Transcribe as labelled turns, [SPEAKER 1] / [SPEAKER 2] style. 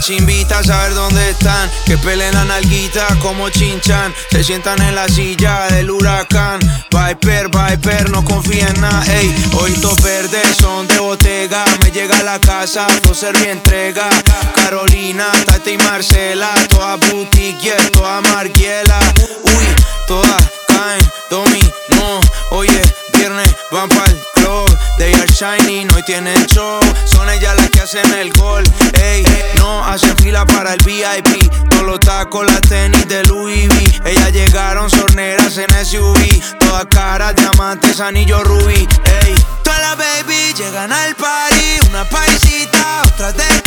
[SPEAKER 1] chimbita a saber dónde están, que peleen la nalguita como chinchan, se sientan en la silla del huracán. Viper, no confía en nada, ey. Ojitos verdes son de Bottega, me llega a la casa, Floser mi entrega. Carolina, Tati y Marcela, toda boutique, yeah, toda marguiela. Uy, todas caen, dominó. Oye, viernes van pa'l club, they are shining, hoy tienen show. Son ellas las que hacen el gol, ey. No hacen fila para el VIP, todos los tacos, las tenis de Louis V. Ellas llegaron sorneras en SUV, todas caras, diamantes, anillos rubí, ey. Todas las baby llegan al party, una paisita, otras de